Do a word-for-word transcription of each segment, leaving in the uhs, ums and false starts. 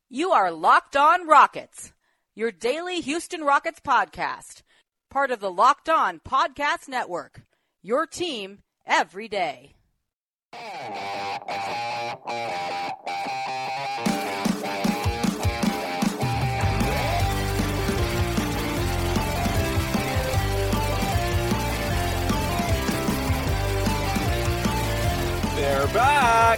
You are Locked On Rockets, your daily Houston Rockets podcast, part of the Locked On Podcast Network, your team every day. They're back.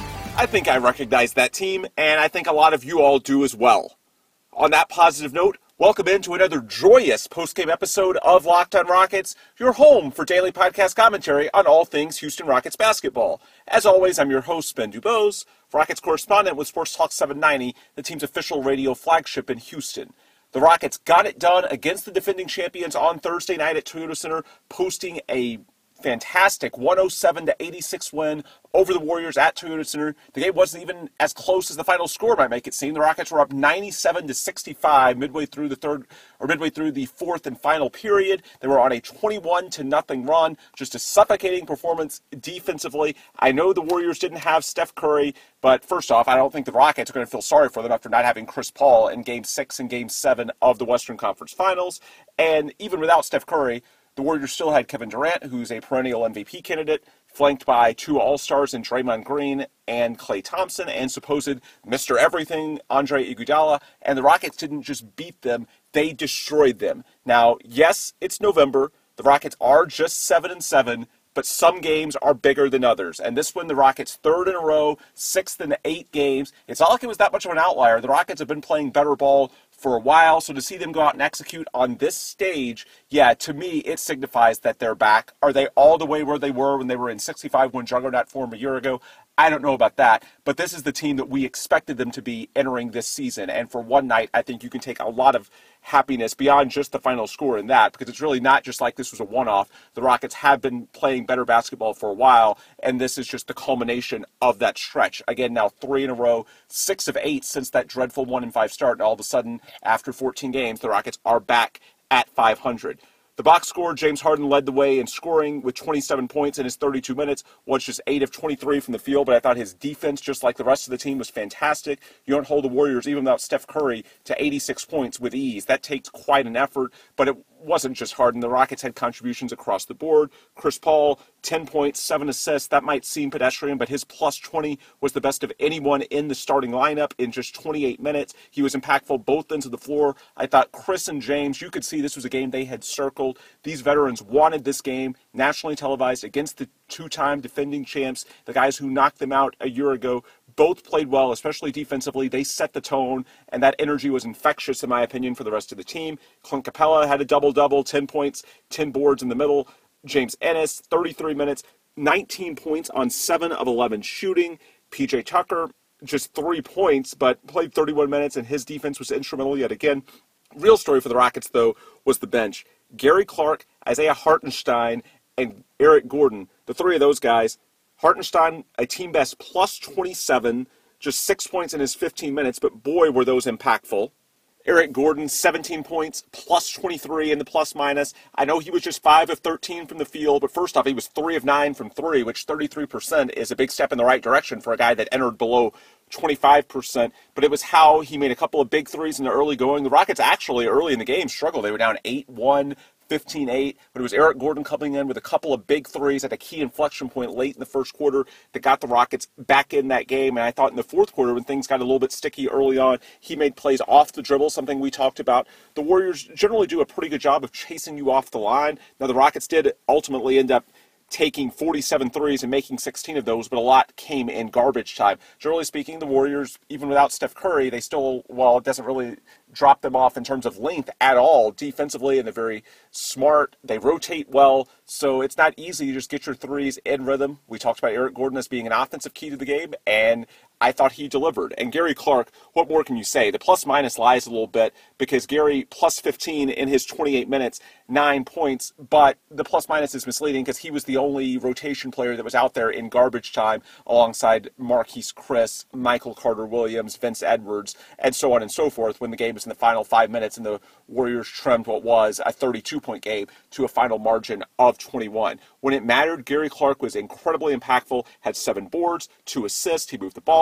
I think I recognize that team, and I think a lot of you all do as well. On that positive note, welcome into another joyous post-game episode of Locked On Rockets, your home for daily podcast commentary on all things Houston Rockets basketball. As always, I'm your host, Ben Dubose, Rockets correspondent with Sports Talk seven ninety, the team's official radio flagship in Houston. The Rockets got it done against the defending champions on Thursday night at Toyota Center, posting a fantastic one oh seven to eighty-six win over the Warriors at Toyota Center. The game wasn't even as close as the final score might make it seem. The Rockets were up ninety-seven to sixty-five midway through the third or midway through the fourth and final period. They were on a twenty-one to nothing run, just a suffocating performance defensively. I know the Warriors didn't have Steph Curry, but first off, I don't think the Rockets are going to feel sorry for them after not having Chris Paul in Game six and Game seven of the Western Conference Finals. And even without Steph Curry, the Warriors still had Kevin Durant, who's a perennial M V P candidate, flanked by two All-Stars in Draymond Green and Klay Thompson, and supposed Mister Everything, Andre Iguodala. And the Rockets didn't just beat them, they destroyed them. Now, yes, it's November. The Rockets are just seven and seven, but some games are bigger than others. And this one, the Rockets' third in a row, sixth in eight games. It's not like it was that much of an outlier. The Rockets have been playing better ball for a while, so to see them go out and execute on this stage, yeah, to me, it signifies that they're back. Are they all the way where they were when they were in sixty-five win juggernaut form a year ago? I don't know about that, but this is the team that we expected them to be entering this season, and for one night, I think you can take a lot of happiness beyond just the final score in that, because it's really not just like this was a one-off. The Rockets have been playing better basketball for a while, and this is just the culmination of that stretch. Again, now three in a row, six of eight since that dreadful one and five start, and all of a sudden, after fourteen games, the Rockets are back at five hundred. The box score, James Harden led the way in scoring with twenty-seven points in his thirty-two minutes, was just eight of twenty-three from the field, but I thought his defense, just like the rest of the team, was fantastic. You don't hold the Warriors, even without Steph Curry, to eighty-six points with ease. That takes quite an effort, but it wasn't just Harden. The Rockets had contributions across the board. Chris Paul, ten points, seven assists. That might seem pedestrian, but his plus twenty was the best of anyone in the starting lineup in just twenty-eight minutes. He was impactful both ends of the floor. I thought Chris and James, you could see this was a game they had circled. These veterans wanted this game, nationally televised against the two-time defending champs, the guys who knocked them out a year ago. Both played well, especially defensively. They set the tone, and that energy was infectious, in my opinion, for the rest of the team. Clint Capella had a double-double, ten points, ten boards in the middle. James Ennis, thirty-three minutes, nineteen points on seven of eleven shooting. P J Tucker, just three points, but played thirty-one minutes, and his defense was instrumental yet again. Real story for the Rockets, though, was the bench. Gary Clark, Isaiah Hartenstein, and Eric Gordon, the three of those guys. Hartenstein, a team best plus twenty-seven, just six points in his fifteen minutes, but boy, were those impactful. Eric Gordon, seventeen points, plus twenty-three in the plus-minus. I know he was just five of thirteen from the field, but first off, he was three of nine from three, which thirty-three percent is a big step in the right direction for a guy that entered below twenty-five percent. But it was how he made a couple of big threes in the early going. The Rockets actually, early in the game, struggled. They were down eight one, fifteen eight, but it was Eric Gordon coming in with a couple of big threes at a key inflection point late in the first quarter that got the Rockets back in that game. And I thought in the fourth quarter, when things got a little bit sticky early on, he made plays off the dribble, something we talked about. The Warriors generally do a pretty good job of chasing you off the line. Now, the Rockets did ultimately end up taking forty-seven threes and making sixteen of those, but a lot came in garbage time. Generally speaking, the Warriors, even without Steph Curry, they still, well, it doesn't really drop them off in terms of length at all defensively, and they're very smart. They rotate well, so it's not easy to just get your threes in rhythm. We talked about Eric Gordon as being an offensive key to the game, and I thought he delivered. And Gary Clark, what more can you say? The plus-minus lies a little bit because Gary plus fifteen in his twenty-eight minutes, nine points, but the plus-minus is misleading because he was the only rotation player that was out there in garbage time alongside Marquise Chris, Michael Carter-Williams, Vince Edwards, and so on and so forth when the game was in the final five minutes and the Warriors trimmed what was a thirty-two point game to a final margin of twenty-one. When it mattered, Gary Clark was incredibly impactful, had seven boards, two assists, he moved the ball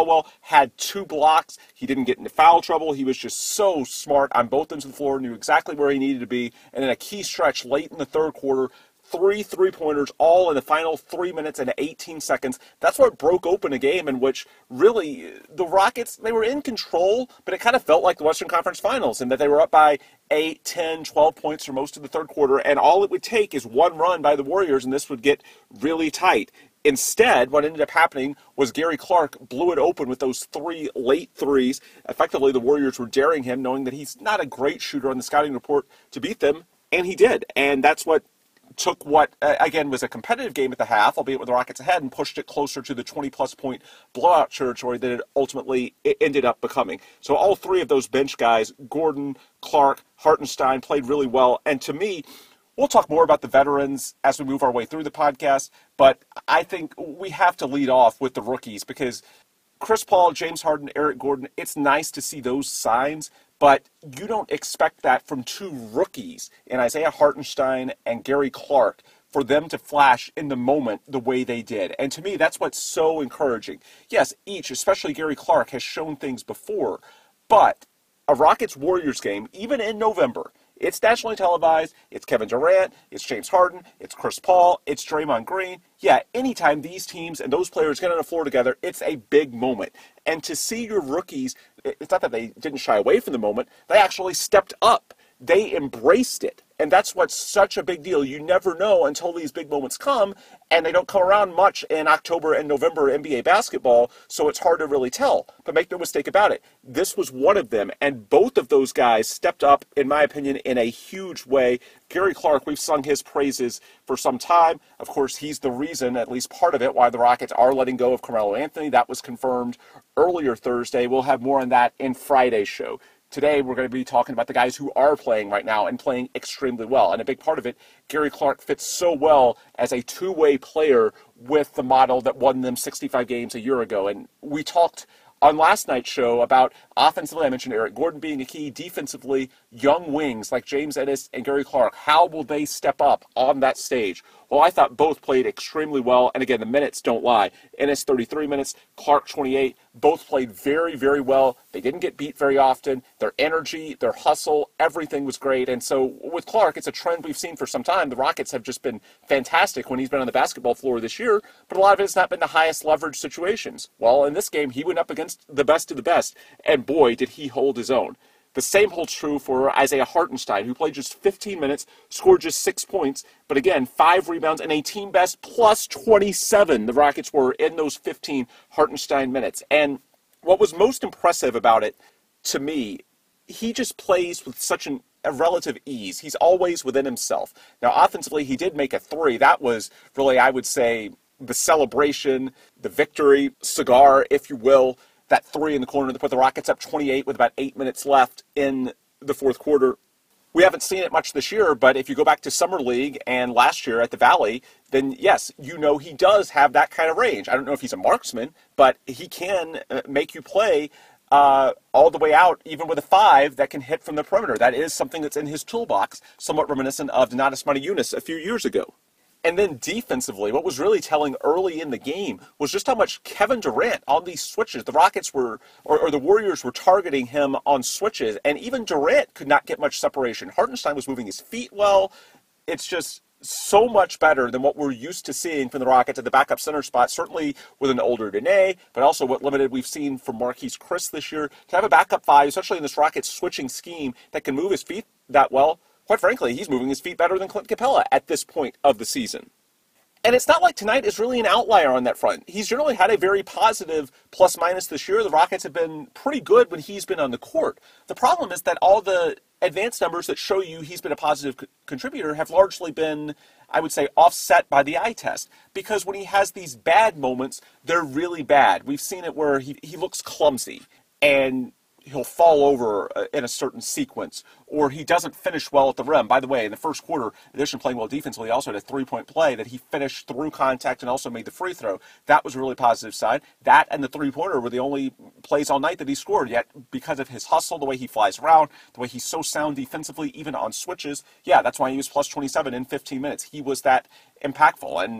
Caldwell had two blocks. He didn't get into foul trouble. He was just so smart on both ends of the floor, knew exactly where he needed to be. And in a key stretch late in the third quarter, three three-pointers all in the final three minutes and eighteen seconds. That's what broke open a game in which really the Rockets, they were in control, but it kind of felt like the Western Conference Finals in that they were up by eight, ten, twelve points for most of the third quarter, and all it would take is one run by the Warriors, and this would get really tight. Instead, what ended up happening was Gary Clark blew it open with those three late threes. Effectively, the Warriors were daring him, knowing that he's not a great shooter on the scouting report, to beat them, and he did. And that's what took what, uh, again, was a competitive game at the half, albeit with the Rockets ahead, and pushed it closer to the twenty-plus point blowout territory that it ultimately it ended up becoming. So all three of those bench guys, Gordon, Clark, Hartenstein, played really well. And to me, we'll talk more about the veterans as we move our way through the podcast, but I think we have to lead off with the rookies because Chris Paul, James Harden, Eric Gordon, it's nice to see those signs, but you don't expect that from two rookies in Isaiah Hartenstein and Gary Clark for them to flash in the moment the way they did. And to me, that's what's so encouraging. Yes, each, especially Gary Clark, has shown things before, but a Rockets-Warriors game, even in November, it's nationally televised, it's Kevin Durant, it's James Harden, it's Chris Paul, it's Draymond Green. Yeah, anytime these teams and those players get on the floor together, it's a big moment. And to see your rookies, it's not that they didn't shy away from the moment, they actually stepped up. They embraced it. And that's what's such a big deal. You never know until these big moments come, and they don't come around much in October and November N B A basketball, so it's hard to really tell. But make no mistake about it, this was one of them, and both of those guys stepped up, in my opinion, in a huge way. Gary Clark, we've sung his praises for some time. Of course, he's the reason, at least part of it, why the Rockets are letting go of Carmelo Anthony. That was confirmed earlier Thursday. We'll have more on that in Friday's show. Today, we're going to be talking about the guys who are playing right now and playing extremely well. And a big part of it, Gary Clark fits so well as a two-way player with the model that won them sixty-five games a year ago. And we talked on last night's show about offensively, I mentioned Eric Gordon being a key. Defensively, young wings like James Ennis and Gary Clark, how will they step up on that stage? Well, I thought both played extremely well, and again, the minutes don't lie. Ennis, thirty-three minutes, Clark, twenty-eight. Both played very, very well. They didn't get beat very often. Their energy, their hustle, everything was great. And so with Clark, it's a trend we've seen for some time. The Rockets have just been fantastic when he's been on the basketball floor this year, but a lot of it has not been the highest leverage situations. Well, in this game, he went up against the best of the best, and boy, did he hold his own. The same holds true for Isaiah Hartenstein, who played just fifteen minutes, scored just six points, but again, five rebounds and a team best plus twenty-seven the Rockets were in those fifteen Hartenstein minutes. And what was most impressive about it, to me, he just plays with such an, a relative ease. He's always within himself. Now, offensively, he did make a three. That was really, I would say, the celebration, the victory cigar, if you will. That three in the corner that put the Rockets up twenty-eight with about eight minutes left in the fourth quarter. We haven't seen it much this year, but if you go back to Summer League and last year at the Valley, then yes, you know he does have that kind of range. I don't know if he's a marksman, but he can make you play uh, all the way out, even with a five that can hit from the perimeter. That is something that's in his toolbox, somewhat reminiscent of Donatas Motiejunas a few years ago. And then defensively, what was really telling early in the game was just how much Kevin Durant on these switches, the Rockets were, or, or the Warriors were targeting him on switches, and even Durant could not get much separation. Hartenstein was moving his feet well. It's just so much better than what we're used to seeing from the Rockets at the backup center spot, certainly with an older Dene, but also what limited we've seen from Marquise Chriss this year. To have a backup five, especially in this Rockets switching scheme that can move his feet that well, quite frankly, he's moving his feet better than Clint Capella at this point of the season. And it's not like tonight is really an outlier on that front. He's generally had a very positive plus-minus this year. The Rockets have been pretty good when he's been on the court. The problem is that all the advanced numbers that show you he's been a positive co- contributor have largely been, I would say, offset by the eye test. Because when he has these bad moments, they're really bad. We've seen it where he, he looks clumsy, and he'll fall over in a certain sequence, or he doesn't finish well at the rim. By the way, in the first quarter, in addition to playing well defensively, he also had a three-point play that he finished through contact and also made the free throw. That was a really positive side. That and the three-pointer were the only plays all night that he scored, yet because of his hustle, the way he flies around, the way he's so sound defensively, even on switches, yeah, that's why he was plus twenty-seven in fifteen minutes. He was that impactful, and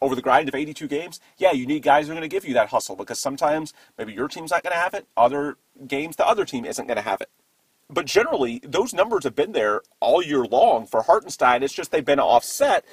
over the grind of eighty-two games, yeah, you need guys who are going to give you that hustle because sometimes maybe your team's not going to have it. Other games, the other team isn't going to have it. But generally, those numbers have been there all year long for Hartenstein. It's just they've been offset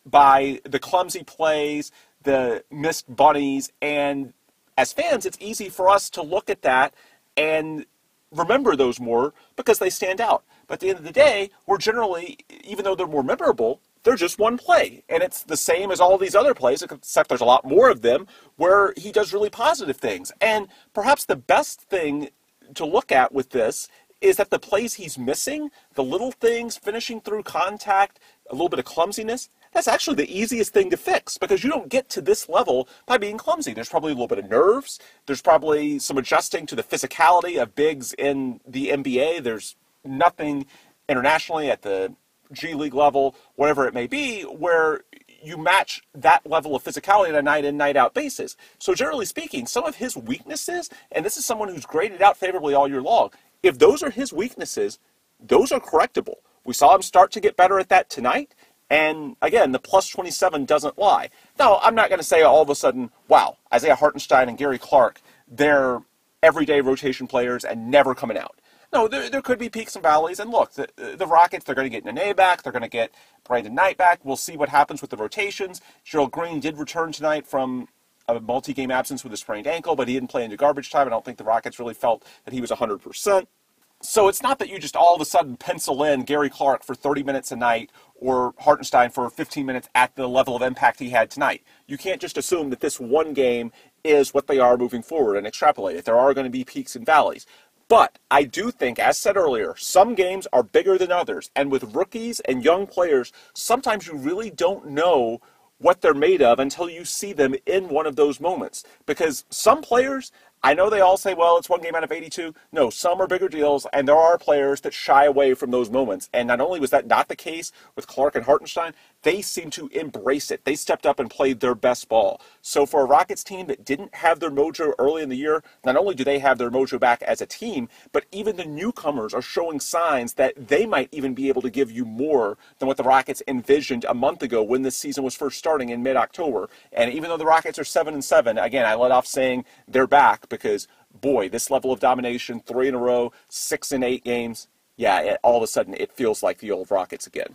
by the clumsy plays, the missed bunnies, and as fans, it's easy for us to look at that and remember those more because they stand out. But at the end of the day, we're generally, even though they're more memorable, they're just one play. And it's the same as all these other plays, except there's a lot more of them where he does really positive things. And perhaps the best thing to look at with this is that the plays he's missing, the little things, finishing through contact, a little bit of clumsiness, that's actually the easiest thing to fix because you don't get to this level by being clumsy. There's probably a little bit of nerves. There's probably some adjusting to the physicality of bigs in the N B A. There's nothing internationally at the G League level, whatever it may be, where you match that level of physicality on a night in, night out basis. So generally speaking, some of his weaknesses, and this is someone who's graded out favorably all year long, if those are his weaknesses, those are correctable. We saw him start to get better at that tonight. And again, the plus twenty-seven doesn't lie. Now, I'm not going to say all of a sudden, wow, Isaiah Hartenstein and Gary Clark, they're everyday rotation players and never coming out. No, there, there could be peaks and valleys. And look, the, the Rockets, they're going to get Nene back. They're going to get Brandon Knight back. We'll see what happens with the rotations. Gerald Green did return tonight from a multi-game absence with a sprained ankle, but he didn't play into garbage time. I don't think the Rockets really felt that he was one hundred percent. So it's not that you just all of a sudden pencil in Gary Clark for thirty minutes a night or Hartenstein for fifteen minutes at the level of impact he had tonight. You can't just assume that this one game is what they are moving forward and extrapolate it. There are going to be peaks and valleys. But I do think, as said earlier, some games are bigger than others. And with rookies and young players, sometimes you really don't know what they're made of until you see them in one of those moments. Because some players, I know they all say, well, it's one game out of eighty-two. No, some are bigger deals, and there are players that shy away from those moments. And not only was that not the case with Clark and Hartenstein, they seemed to embrace it. They stepped up and played their best ball. So for a Rockets team that didn't have their mojo early in the year, not only do they have their mojo back as a team, but even the newcomers are showing signs that they might even be able to give you more than what the Rockets envisioned a month ago when this season was first starting in mid-October. And even though the Rockets are seven and seven, again, I let off saying they're back because, boy, this level of domination, three in a row, six in eight games, yeah, it, all of a sudden it feels like the old Rockets again.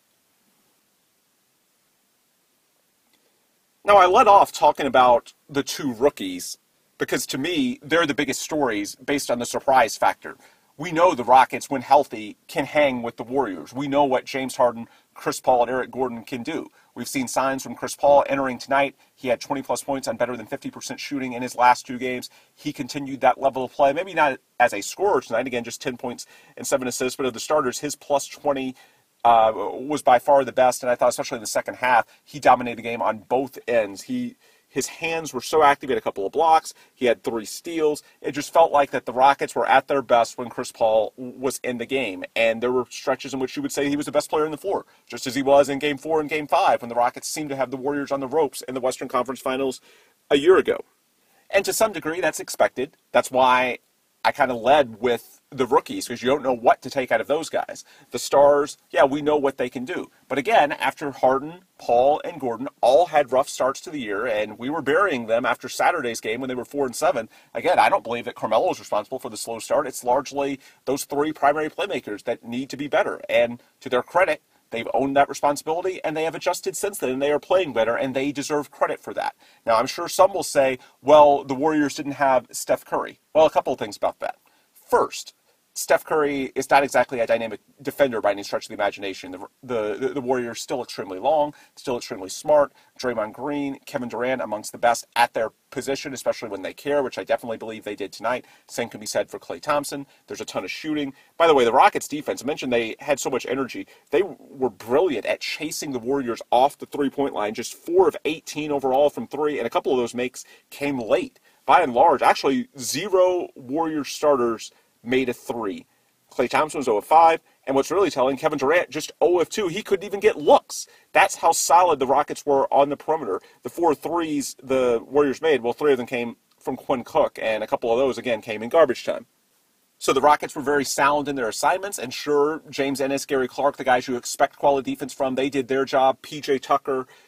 Now, I let off talking about the two rookies because, to me, they're the biggest stories based on the surprise factor. We know the Rockets, when healthy, can hang with the Warriors. We know what James Harden, Chris Paul, and Eric Gordon can do. We've seen signs from Chris Paul entering tonight. He had twenty-plus points on better than fifty percent shooting in his last two games. He continued that level of play. Maybe not as a scorer tonight. Again, just ten points and seven assists. But of the starters, his plus twenty uh, was by far the best. And I thought, especially in the second half, he dominated the game on both ends. He His hands were so active. He had a couple of blocks. He had three steals. It just felt like that the Rockets were at their best when Chris Paul was in the game. And there were stretches in which you would say he was the best player on the floor, just as he was in Game four and Game five when the Rockets seemed to have the Warriors on the ropes in the Western Conference Finals a year ago. And to some degree, that's expected. That's why I kind of led with the rookies, because you don't know what to take out of those guys. The stars, yeah, we know what they can do. But again, after Harden, Paul, and Gordon all had rough starts to the year, and we were burying them after Saturday's game when they were four and seven. Again, I don't believe that Carmelo is responsible for the slow start. It's largely those three primary playmakers that need to be better. And to their credit, they've owned that responsibility, and they have adjusted since then, and they are playing better, and they deserve credit for that. Now, I'm sure some will say, well, the Warriors didn't have Steph Curry. Well, a couple of things about that. First, Steph Curry is not exactly a dynamic defender by any stretch of the imagination. The, the, the Warriors still extremely long, still extremely smart. Draymond Green, Kevin Durant amongst the best at their position, especially when they care, which I definitely believe they did tonight. Same can be said for Klay Thompson. There's a ton of shooting. By the way, the Rockets defense, I mentioned they had so much energy. They were brilliant at chasing the Warriors off the three-point line, just four of eighteen overall from three, and a couple of those makes came late. By and large, actually zero Warriors starters made a three. Klay Thompson was zero of five, and what's really telling, Kevin Durant just zero of two. He couldn't even get looks. That's how solid the Rockets were on the perimeter. The four threes the Warriors made, well, three of them came from Quinn Cook, and a couple of those, again, came in garbage time. So the Rockets were very sound in their assignments, and sure, James Ennis, Gary Clark, the guys you expect quality defense from, they did their job. P J Tucker,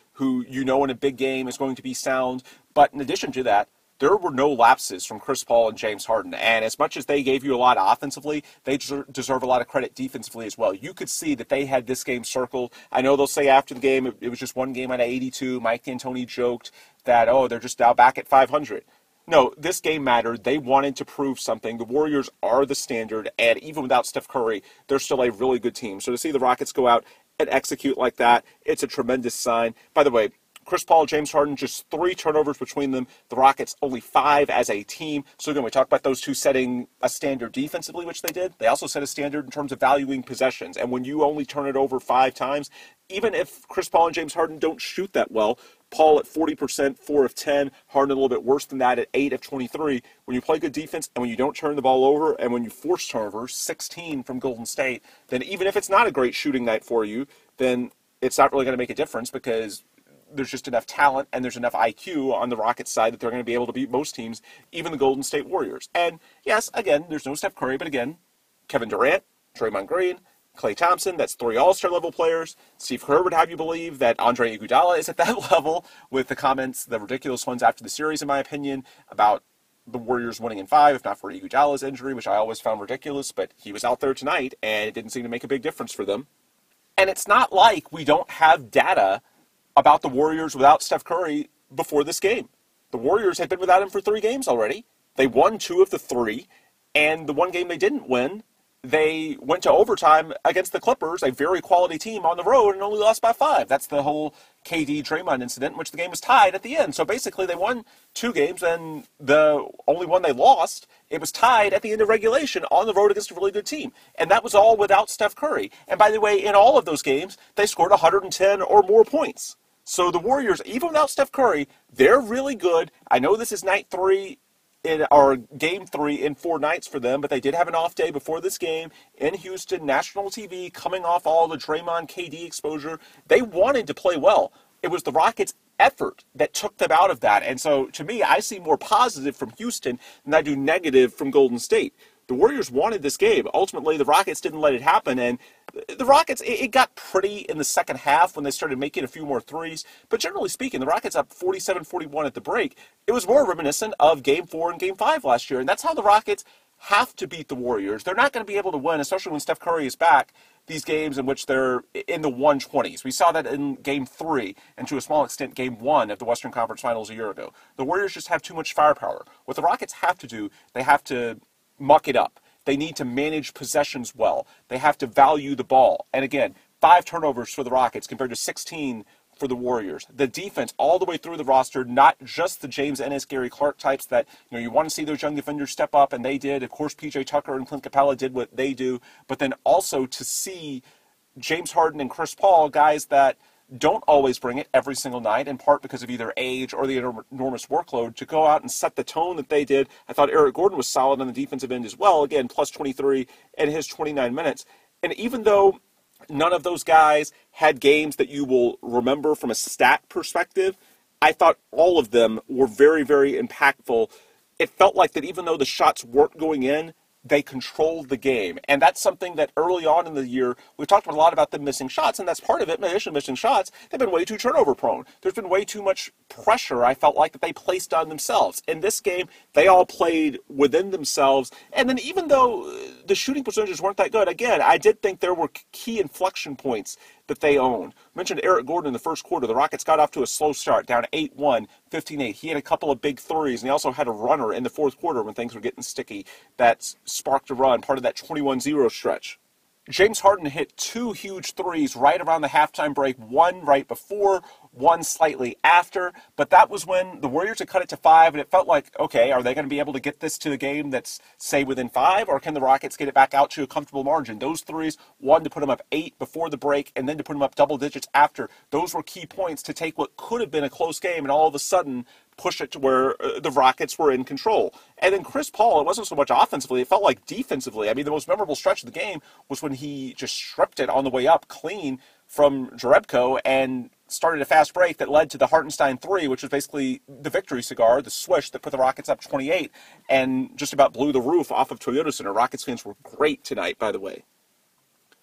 who you know in a big game is going to be sound. But in addition to that, there were no lapses from Chris Paul and James Harden. And as much as they gave you a lot offensively, they deserve a lot of credit defensively as well. You could see that they had this game circled. I know they'll say after the game, it was just one game out of eighty-two. Mike D'Antoni joked that, oh, they're just now back at five hundred. No, this game mattered. They wanted to prove something. The Warriors are the standard, and even without Steph Curry, they're still a really good team. So to see the Rockets go out and execute like that, it's a tremendous sign. By the way, Chris Paul, James Harden, just three turnovers between them. The Rockets only five as a team. So again, we talk about those two setting a standard defensively, which they did. They also set a standard in terms of valuing possessions. And when you only turn it over five times, even if Chris Paul and James Harden don't shoot that well, Paul at forty percent, four of ten, Harden a little bit worse than that at eight of twenty-three. When you play good defense and when you don't turn the ball over and when you force turnovers, sixteen from Golden State, then even if it's not a great shooting night for you, then it's not really going to make a difference because there's just enough talent and there's enough I Q on the Rockets side that they're going to be able to beat most teams, even the Golden State Warriors. And yes, again, there's no Steph Curry, but again, Kevin Durant, Draymond Green, Klay Thompson, that's three All-Star level players. Steve Kerr would have you believe that Andre Iguodala is at that level with the comments, the ridiculous ones after the series, in my opinion, about the Warriors winning in five, if not for Iguodala's injury, which I always found ridiculous, but he was out there tonight and it didn't seem to make a big difference for them. And it's not like we don't have data about the Warriors without Steph Curry before this game. The Warriors had been without him for three games already. They won two of the three, and the one game they didn't win, they went to overtime against the Clippers, a very quality team on the road, and only lost by five. That's the whole K D Draymond incident in which the game was tied at the end. So basically they won two games, and the only one they lost, it was tied at the end of regulation on the road against a really good team. And that was all without Steph Curry. And by the way, in all of those games, they scored one hundred ten or more points. So the Warriors, even without Steph Curry, they're really good. I know this is night three, in or game three in four nights for them, but they did have an off day before this game in Houston, national T V, coming off all the Draymond K D exposure. They wanted to play well. It was the Rockets' effort that took them out of that. And so, to me, I see more positive from Houston than I do negative from Golden State. The Warriors wanted this game. Ultimately, the Rockets didn't let it happen, and the Rockets, it got pretty in the second half when they started making a few more threes. But generally speaking, the Rockets up forty-seven forty-one at the break. It was more reminiscent of Game four and Game five last year, and that's how the Rockets have to beat the Warriors. They're not going to be able to win, especially when Steph Curry is back, these games in which they're in the one twenties. We saw that in Game three, and to a small extent, Game one of the Western Conference Finals a year ago. The Warriors just have too much firepower. What the Rockets have to do, they have to muck it up. They need to manage possessions well. They have to value the ball. And again, five turnovers for the Rockets compared to sixteen for the Warriors. The defense all the way through the roster, not just the James Ennis, Gary Clark types that, you know, you want to see those young defenders step up, and they did. Of course, P J Tucker and Clint Capella did what they do. But then also to see James Harden and Chris Paul, guys that don't always bring it every single night, in part because of either age or the enormous workload, to go out and set the tone that they did. I thought Eric Gordon was solid on the defensive end as well, again, plus twenty-three in his twenty-nine minutes. And even though none of those guys had games that you will remember from a stat perspective, I thought all of them were very, very impactful. It felt like that even though the shots weren't going in, they controlled the game. And that's something that early on in the year, we've talked a lot about them missing shots, and that's part of it. In addition to missing shots, they've been way too turnover prone. There's been way too much pressure, I felt like, that they placed on themselves. In this game, they all played within themselves. And then even though the shooting percentages weren't that good, again, I did think there were key inflection points that they owned. I mentioned Eric Gordon in the first quarter. The Rockets got off to a slow start, down eight one, fifteen eight. He had a couple of big threes, and he also had a runner in the fourth quarter when things were getting sticky that sparked a run, part of that twenty-one zero stretch. James Harden hit two huge threes right around the halftime break, one right before, one slightly after, but that was when the Warriors had cut it to five, and it felt like, okay, are they going to be able to get this to the game that's, say, within five, or can the Rockets get it back out to a comfortable margin? Those threes, one to put them up eight before the break, and then to put them up double digits after, those were key points to take what could have been a close game and all of a sudden push it to where uh, the Rockets were in control. And then Chris Paul, it wasn't so much offensively, it felt like defensively. I mean, the most memorable stretch of the game was when he just stripped it on the way up clean from Jerebko and started a fast break that led to the Hartenstein three, which was basically the victory cigar, the swish that put the Rockets up twenty-eight and just about blew the roof off of Toyota Center. Rockets fans were great tonight, by the way.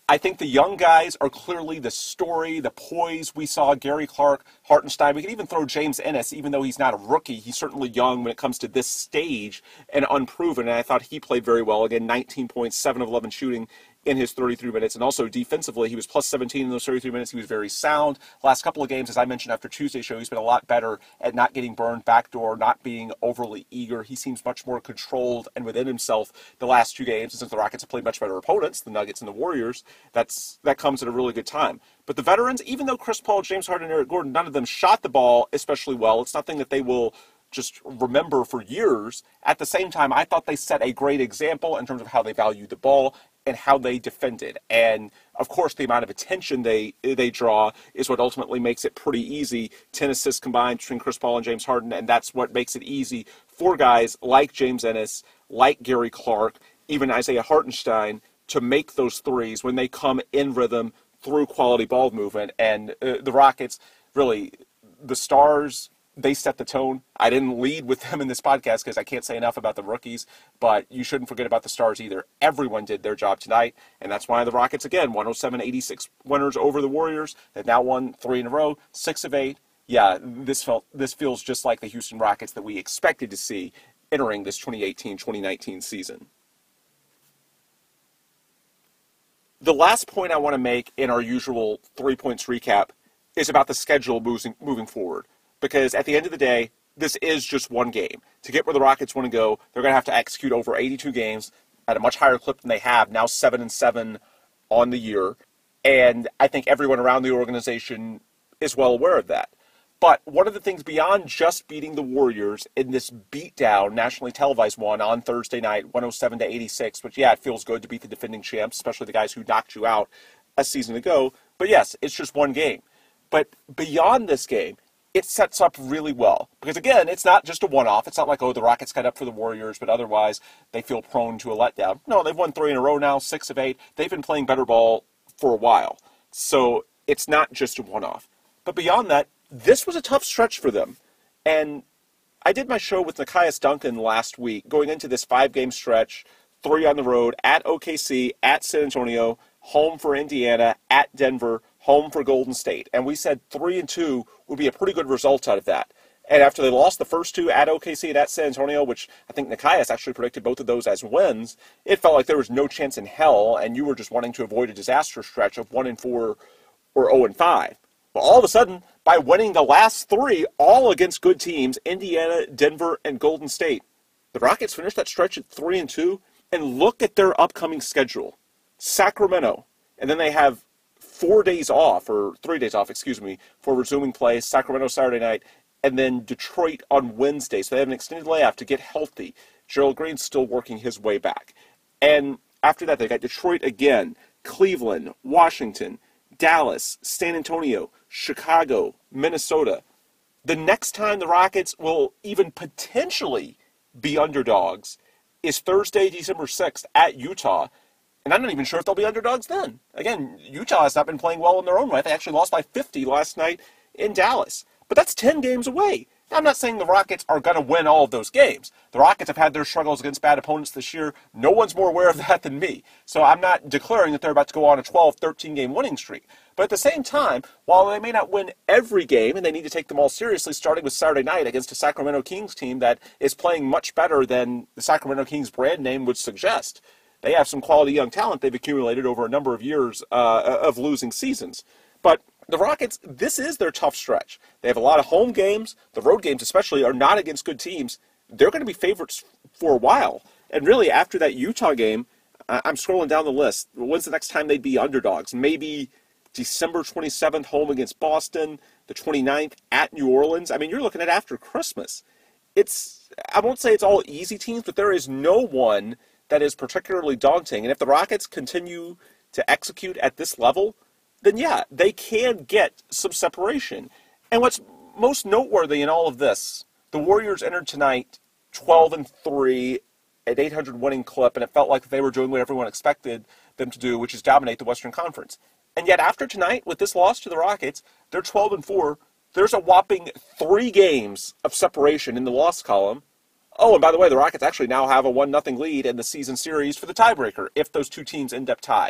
I think the young guys are clearly the story, the poise. We saw Gary Clark, Hartenstein. We can even throw James Ennis, even though he's not a rookie. He's certainly young when it comes to this stage and unproven. And I thought he played very well. Again, nineteen points, seven of eleven shooting in his thirty-three minutes. And also defensively, he was plus seventeen in those thirty-three minutes. He was very sound. Last couple of games, as I mentioned after Tuesday's show, he's been a lot better at not getting burned backdoor, not being overly eager. He seems much more controlled and within himself the last two games. And since the Rockets have played much better opponents, the Nuggets and the Warriors, that's that comes at a really good time. But the veterans, even though Chris Paul, James Harden, and Eric Gordon, none of them shot the ball especially well, it's nothing that they will just remember for years. At the same time, I thought they set a great example in terms of how they valued the ball and how they defended. And, of course, the amount of attention they they draw is what ultimately makes it pretty easy. ten assists combined between Chris Paul and James Harden, and that's what makes it easy for guys like James Ennis, like Gary Clark, even Isaiah Hartenstein, to make those threes when they come in rhythm through quality ball movement. And uh, the Rockets, really, the stars, they set the tone. I didn't lead with them in this podcast because I can't say enough about the rookies, but you shouldn't forget about the stars either. Everyone did their job tonight, and that's why the Rockets, again, one oh seven eighty-six winners over the Warriors. They've now won three in a row, six of eight. Yeah, this felt this feels just like the Houston Rockets that we expected to see entering this twenty eighteen twenty nineteen season. The last point I want to make in our usual three points recap is about the schedule moving, moving forward. Because at the end of the day, this is just one game. To get where the Rockets want to go, they're going to have to execute over eighty-two games at a much higher clip than they have, now seven and seven on the year. And I think everyone around the organization is well aware of that. But one of the things beyond just beating the Warriors in this beatdown, nationally televised one on Thursday night, one oh seven to eighty-six, which, yeah, it feels good to beat the defending champs, especially the guys who knocked you out a season ago. But yes, it's just one game. But beyond this game, it sets up really well. Because, again, it's not just a one-off. It's not like, oh, the Rockets got up for the Warriors, but otherwise they feel prone to a letdown. No, they've won three in a row now, six of eight. They've been playing better ball for a while. So it's not just a one-off. But beyond that, this was a tough stretch for them. And I did my show with Nekias Duncan last week, going into this five-game stretch, three on the road, at O K C, at San Antonio, home for Indiana, at Denver, home for Golden State. And we said three and two would be a pretty good result out of that. And after they lost the first two at O K C and at San Antonio, which I think Nekias actually predicted both of those as wins, it felt like there was no chance in hell, and you were just wanting to avoid a disaster stretch of one and four or oh and five. Well, all of a sudden, by winning the last three, all against good teams, Indiana, Denver, and Golden State, the Rockets finished that stretch at three and two. And look at their upcoming schedule: Sacramento, and then they have four days off, or three days off, excuse me, for resuming play. Sacramento Saturday night, and then Detroit on Wednesday. So they have an extended layoff to get healthy. Gerald Green's still working his way back. And after that, they got Detroit again, Cleveland, Washington, Dallas, San Antonio, Chicago, Minnesota. The next time the Rockets will even potentially be underdogs is Thursday, December sixth at Utah. And I'm not even sure if they'll be underdogs then. Again, Utah has not been playing well in their own right. They actually lost by fifty last night in Dallas. But that's ten games away. Now, I'm not saying the Rockets are going to win all of those games. The Rockets have had their struggles against bad opponents this year. No one's more aware of that than me. So I'm not declaring that they're about to go on a twelve, thirteen game winning streak. But at the same time, while they may not win every game, and they need to take them all seriously, starting with Saturday night against a Sacramento Kings team that is playing much better than the Sacramento Kings brand name would suggest. They have some quality young talent they've accumulated over a number of years uh, of losing seasons. But the Rockets, this is their tough stretch. They have a lot of home games. The road games especially are not against good teams. They're going to be favorites for a while. And really, after that Utah game, I'm scrolling down the list. When's the next time they'd be underdogs? Maybe December twenty-seventh, home against Boston. The twenty-ninth at New Orleans. I mean, you're looking at after Christmas. It's, I won't say it's all easy teams, but there is no one that is particularly daunting. And if the Rockets continue to execute at this level, then yeah, they can get some separation. And what's most noteworthy in all of this, the Warriors entered tonight twelve and three, at eight hundred winning clip, and it felt like they were doing what everyone expected them to do, which is dominate the Western Conference. And yet after tonight, with this loss to the Rockets, they're twelve and four. There's a whopping three games of separation in the loss column. Oh, and by the way, the Rockets actually now have a one nothing lead in the season series for the tiebreaker if those two teams end up tied.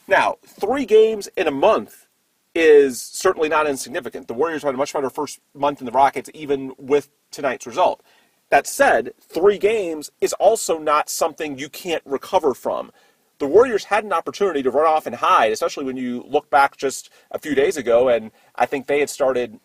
Now, three games in a month is certainly not insignificant. The Warriors had a much better first month than the Rockets, even with tonight's result. That said, three games is also not something you can't recover from. The Warriors had an opportunity to run off and hide, especially when you look back just a few days ago, and I think they had started,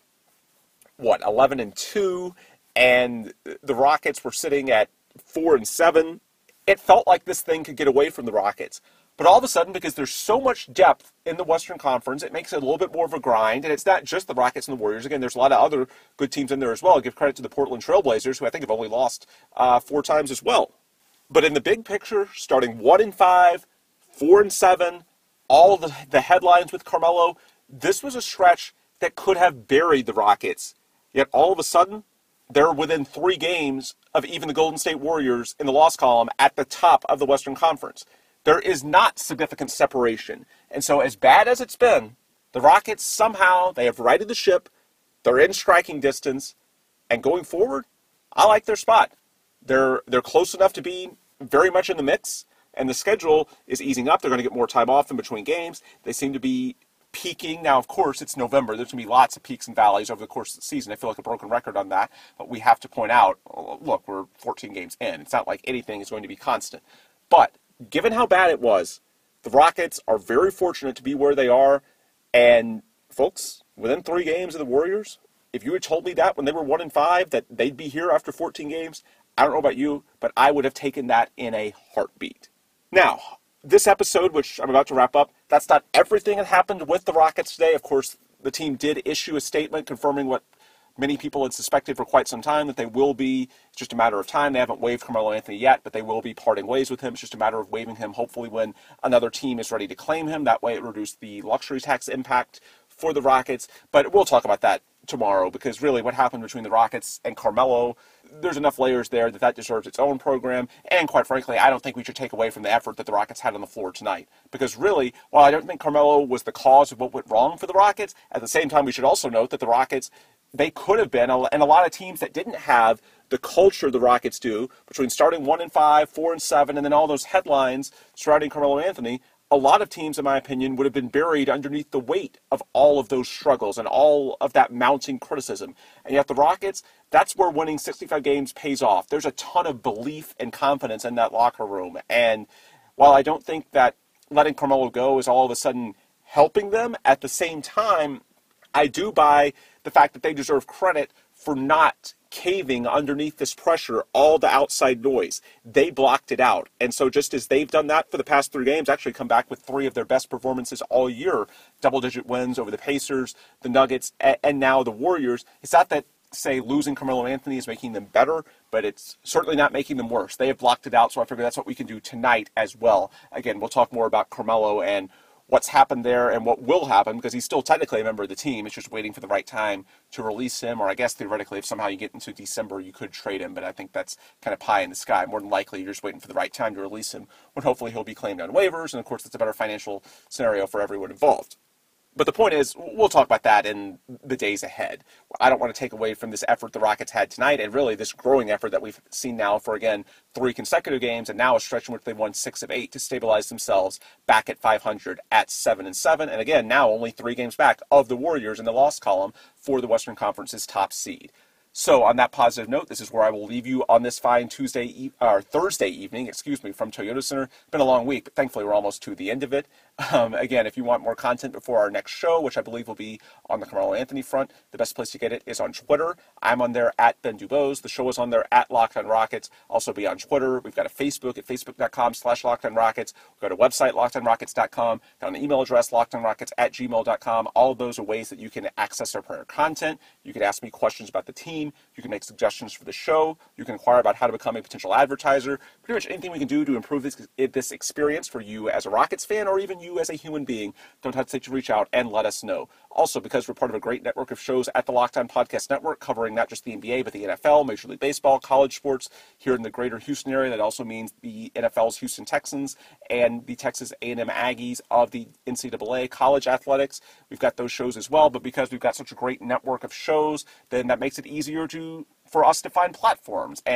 what, eleven and two, and the Rockets were sitting at four and seven. It felt like this thing could get away from the Rockets. But all of a sudden, because there's so much depth in the Western Conference, it makes it a little bit more of a grind. And it's not just the Rockets and the Warriors. Again, there's a lot of other good teams in there as well. I give credit to the Portland Trail Blazers, who I think have only lost uh, four times as well. But in the big picture, starting one and five, four and seven, all the, the headlines with Carmelo, this was a stretch that could have buried the Rockets. Yet all of a sudden, they're within three games of even the Golden State Warriors in the loss column at the top of the Western Conference. There is not significant separation. And so as bad as it's been, the Rockets somehow, they have righted the ship, they're in striking distance, and going forward, I like their spot. They're they're close enough to be very much in the mix, and the schedule is easing up. They're going to get more time off in between games. They seem to be peaking. Now, of course, it's November. There's going to be lots of peaks and valleys over the course of the season. I feel like a broken record on that, but we have to point out, look, we're fourteen games in. It's not like anything is going to be constant. But given how bad it was, the Rockets are very fortunate to be where they are. And, folks, within three games of the Warriors, if you had told me that when they were one and five, that they'd be here after fourteen games, I don't know about you, but I would have taken that in a heartbeat. Now, this episode, which I'm about to wrap up, that's not everything that happened with the Rockets today. Of course, the team did issue a statement confirming what many people had suspected for quite some time, that they will be, it's just a matter of time. They haven't waived Carmelo Anthony yet, but they will be parting ways with him. It's just a matter of waiving him, hopefully when another team is ready to claim him. That way it reduces the luxury tax impact for the Rockets. But we'll talk about that tomorrow, because really what happened between the Rockets and Carmelo, there's enough layers there that that deserves its own program. And quite frankly, I don't think we should take away from the effort that the Rockets had on the floor tonight. Because really, while I don't think Carmelo was the cause of what went wrong for the Rockets, at the same time we should also note that the Rockets, they could have been, and a lot of teams that didn't have the culture the Rockets do, between starting one and five, four and seven, and then all those headlines surrounding Carmelo Anthony, a lot of teams, in my opinion, would have been buried underneath the weight of all of those struggles and all of that mounting criticism. And yet the Rockets, that's where winning sixty-five games pays off. There's a ton of belief and confidence in that locker room. And while I don't think that letting Carmelo go is all of a sudden helping them, at the same time, I do buy the fact that they deserve credit for not caving underneath this pressure, all the outside noise. They blocked it out. And so just as they've done that for the past three games, actually come back with three of their best performances all year, double-digit wins over the Pacers, the Nuggets, and now the Warriors. It's not that, say, losing Carmelo Anthony is making them better, but it's certainly not making them worse. They have blocked it out, so I figure that's what we can do tonight as well. Again, we'll talk more about Carmelo and what's happened there and what will happen, because he's still technically a member of the team. It's just waiting for the right time to release him, or I guess theoretically if somehow you get into December you could trade him, but I think that's kind of pie in the sky. More than likely you're just waiting for the right time to release him, when hopefully he'll be claimed on waivers, and of course that's a better financial scenario for everyone involved. But the point is, we'll talk about that in the days ahead. I don't want to take away from this effort the Rockets had tonight, and really this growing effort that we've seen now for, again, three consecutive games, and now a stretch in which they won six of eight to stabilize themselves back at five hundred at seven and seven. And again, now only three games back of the Warriors in the loss column for the Western Conference's top seed. So on that positive note, this is where I will leave you on this fine Tuesday e- or Thursday evening, excuse me, from Toyota Center. It's been a long week, but thankfully we're almost to the end of it. Um, again, if you want more content before our next show, which I believe will be on the Carmelo Anthony front, the best place to get it is on Twitter. I'm on there at Ben Dubose. The show is on there at Locked On Rockets. Also be on Twitter. We've got a Facebook at facebook.com slash Locked On Rockets. We've got a website, locked on rockets dot com. Got an email address, lockedonrockets at gmail dot com. All of those are ways that you can access our prior content. You can ask me questions about the team. You can make suggestions for the show. You can inquire about how to become a potential advertiser. Pretty much anything we can do to improve this, this experience for you as a Rockets fan, or even you as a human being, don't hesitate to reach out and let us know. Also, because we're part of a great network of shows at the Locked On Podcast Network, covering not just the N B A, but the N F L, Major League Baseball, college sports here in the greater Houston area. That also means the N F L's Houston Texans and the Texas A and M Aggies of the N C double A, college athletics. We've got those shows as well, but because we've got such a great network of shows, then that makes it easier to for us to find platforms and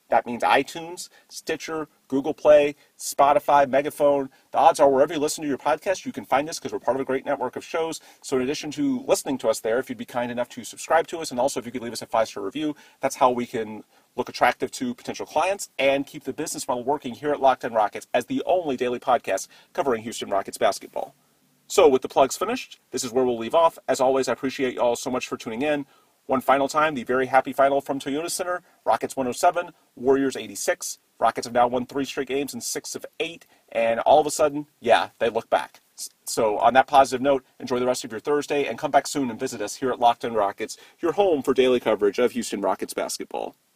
That means iTunes, Stitcher, Google Play, Spotify, Megaphone. The odds are wherever you listen to your podcast, you can find us because we're part of a great network of shows. So in addition to listening to us there, if you'd be kind enough to subscribe to us, and also if you could leave us a five-star review, that's how we can look attractive to potential clients and keep the business model working here at Locked On Rockets as the only daily podcast covering Houston Rockets basketball. So with the plugs finished, this is where we'll leave off. As always, I appreciate you all so much for tuning in. One final time, the very happy final from Toyota Center. Rockets one oh seven, Warriors eighty-six. Rockets have now won three straight games and six of eight. And all of a sudden, yeah, they look back. So on that positive note, enjoy the rest of your Thursday and come back soon and visit us here at Locked On Rockets, your home for daily coverage of Houston Rockets basketball.